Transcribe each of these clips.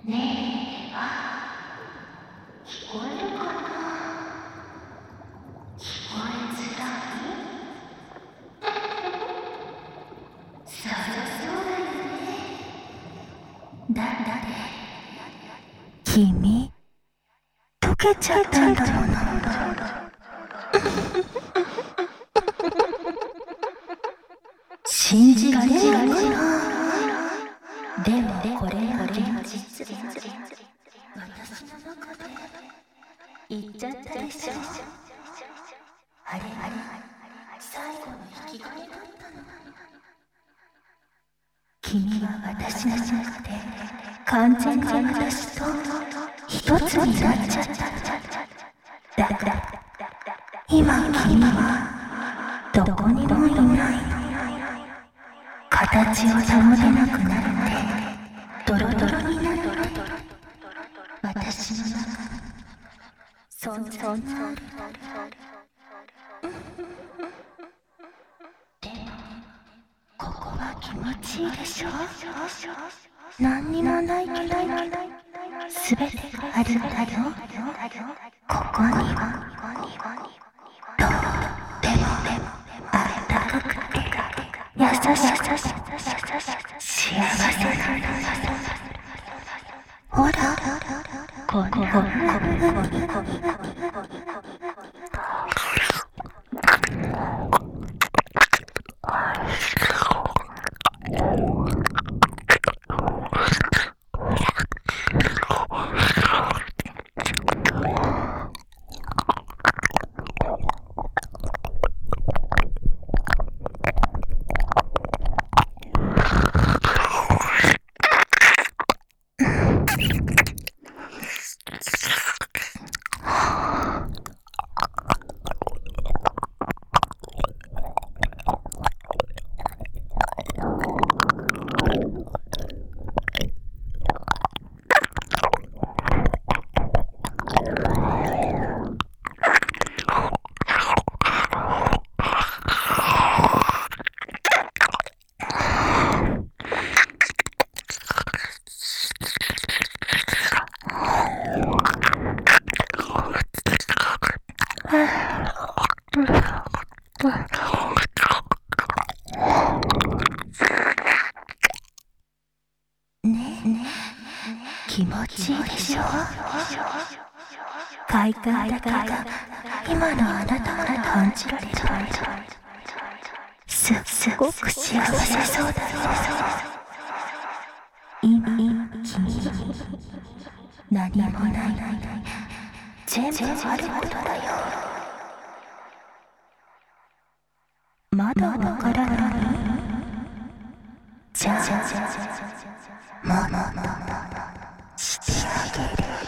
ねえは聞こえるかな。聞こえづらい。そりゃそうだよね。だって君溶けちゃったんだもの。信じられないかな。でもこれが現実。私の中で言っちゃったでしょ。あれ最後の引き金だったの。君は私の中で完全に私と一つになっちゃった。だから今君はどこにもいない。形を保てなくなってドロドロになる。私の中に存在がある。でもここは気持ちいいでしょ。何にもないけど全てがあるんだよ。ここにとってもあったかくて優しく幸せなんだ。ほらこ気持ちいいでしょ。快感だけが今のあなたから感じられる。すごく幸せそうだよ。今君何もない全部あることだよ。まだわからない。じゃあもっとしてあげる。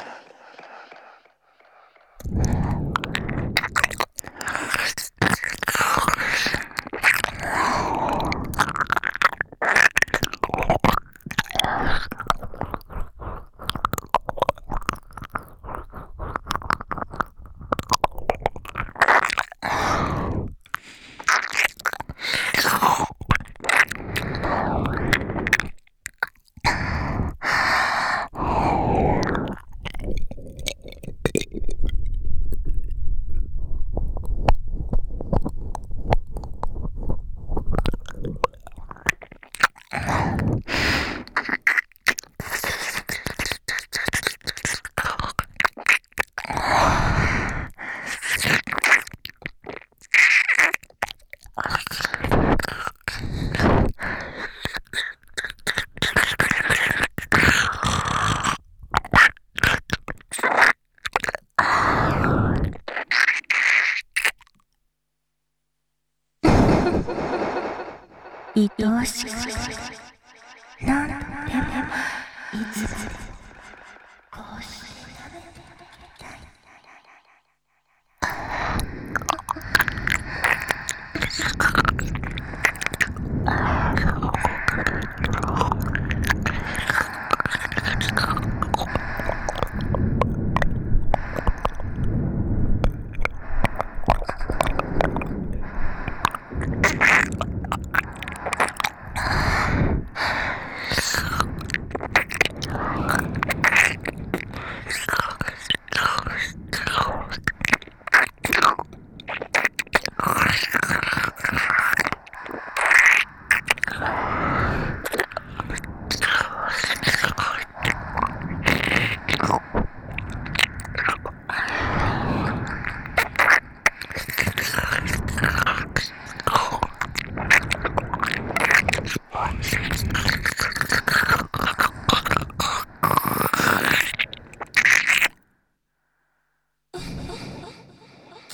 愛おしくなんとでもいつもこうして食べてあげたい。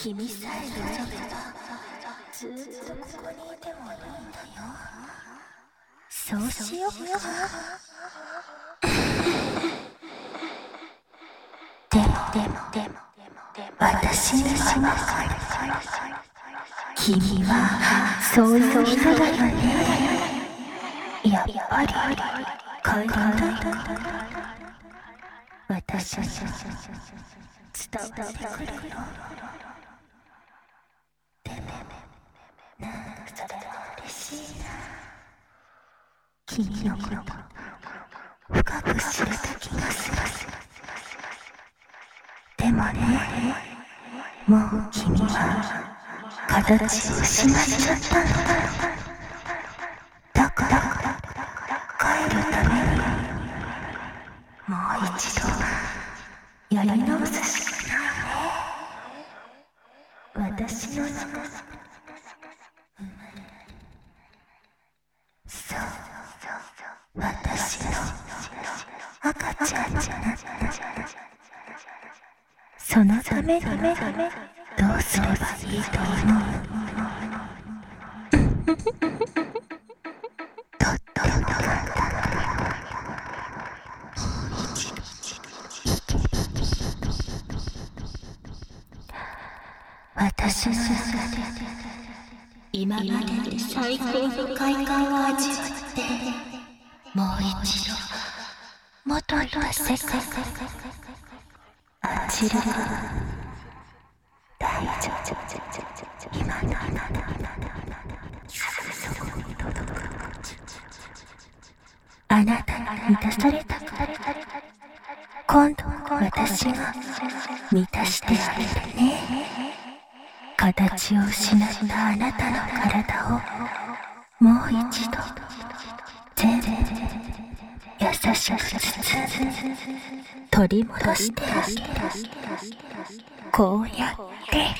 君さえ望めばずっとここにいてもいいんだよ。そうしようか。でも私には君はそういう人だよね。やっぱり帰りたい。私に伝わってくるよ。でもなんかそれは嬉しいな。君のこと深く知れた気がする。でもね、もう君は形を失っちゃったの。だから帰るためにもう一度やり直すしかないね。私の中そう私の赤ちゃんじゃなくて、そのためにどうすればいいと思う？とっても簡単だよ。私の中で今までで最高の快感を味わって、もう一度元の世界あちら大丈夫。今のあなたすぐそこに届く。あなたが満たされたから今度私が満たしてあげるね。形を失ったあなたの体をもう一度全然優しく取り戻してあげる。こうやって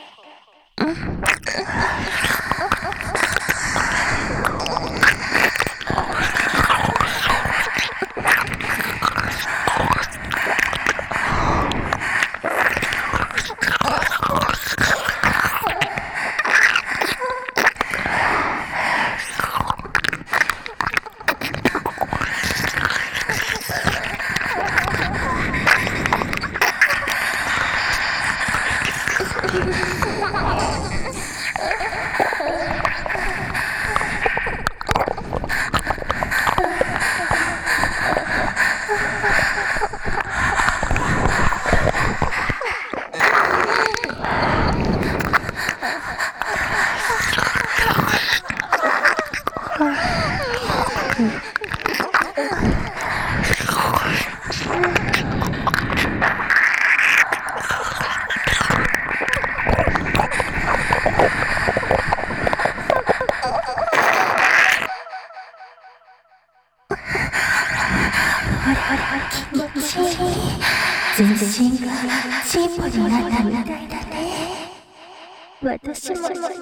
全身が進歩になったみたいだね。私もとっても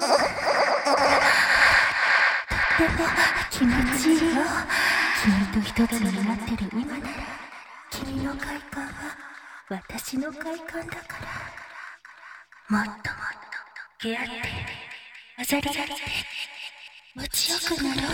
気持ちいいよ。君と一つになってる今なら君の快感は私の快感だから、もっともっと出会って混ざり合って持ちよくなろう。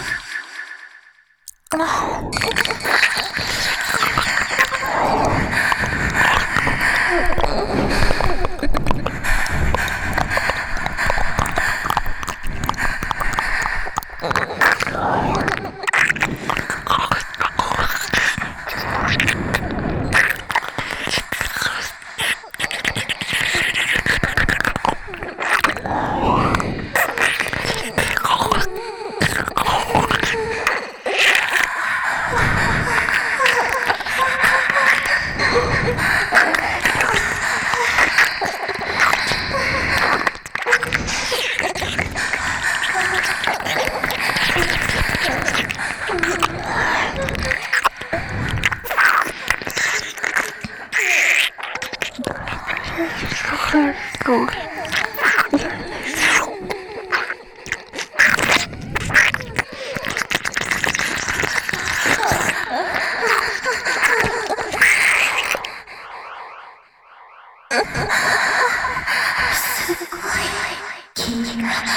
すご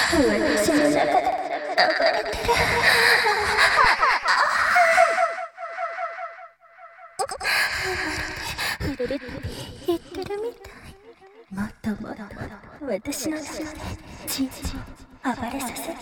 私の中で暴れてる。フルル言ってるみたい。もっともっと私の中でちんちん暴れさせて。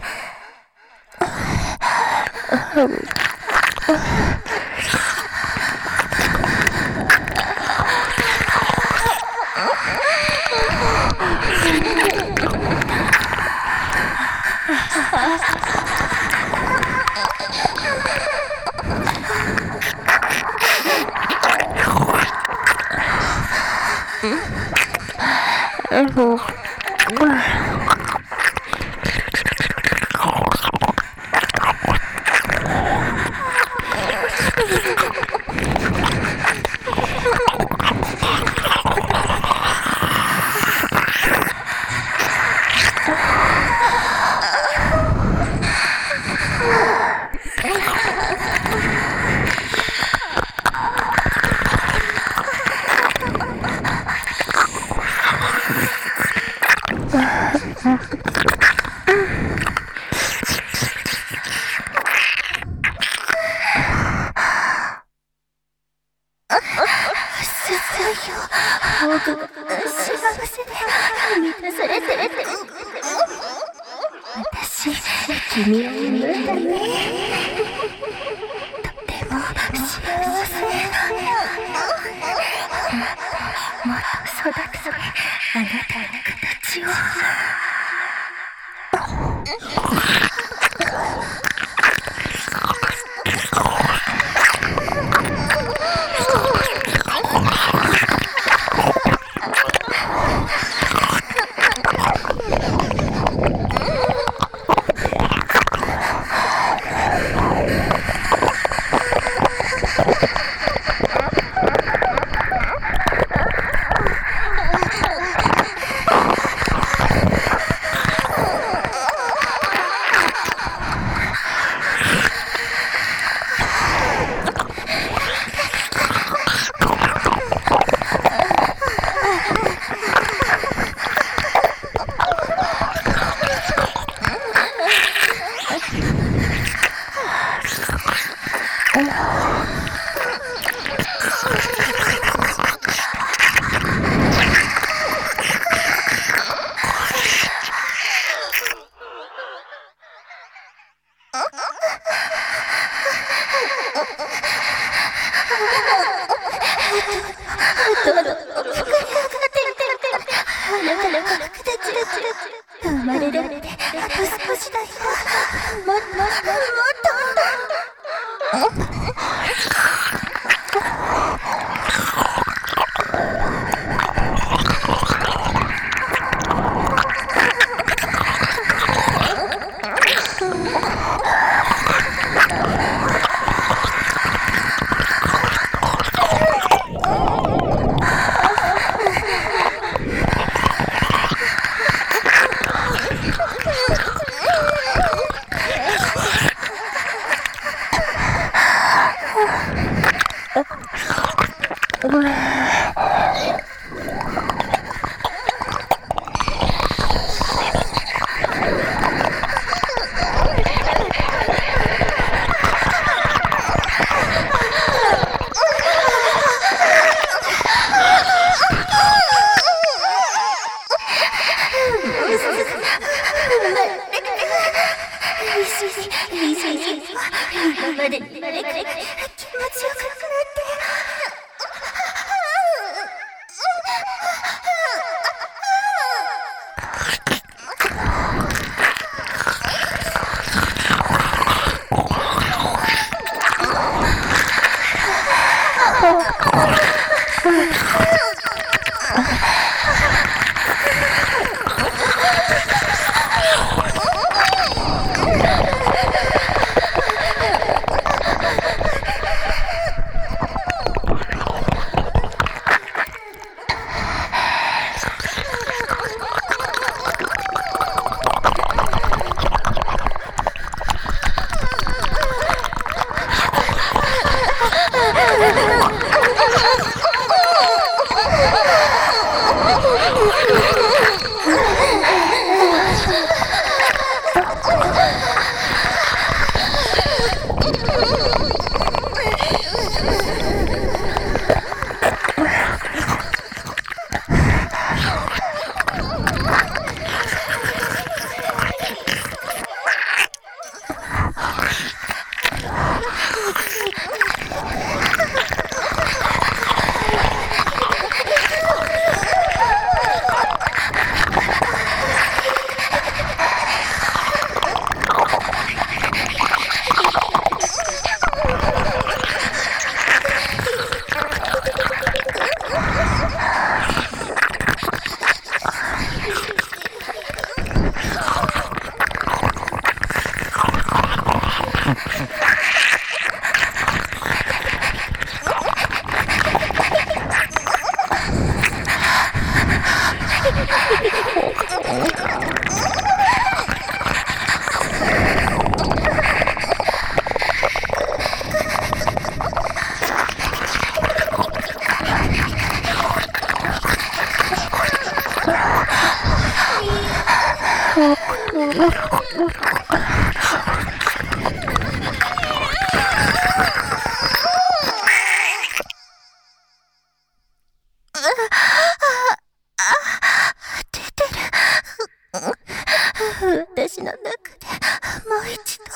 僕が幸せで満たされてるって。私、君を産んだね。とても幸せ。もっと育つあなたの形を。生まれるまであと少しだよ。もっともっと。今まで気持ちよくなって。 出てる。私の中でもう一度。